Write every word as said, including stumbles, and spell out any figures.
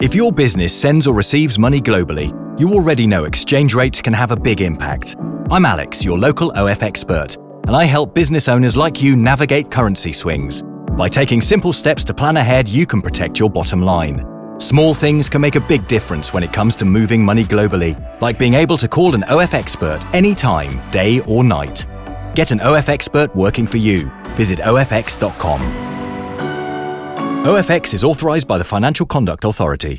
If your business sends or receives money globally, you already know exchange rates can have a big impact. I'm Alex, your local O F expert, and I help business owners like you navigate currency swings. By taking simple steps to plan ahead, you can protect your bottom line. Small things can make a big difference when it comes to moving money globally, like being able to call an O F expert anytime, day or night. Get an O F expert working for you. Visit O F X dot com. O F X is authorized by the Financial Conduct Authority.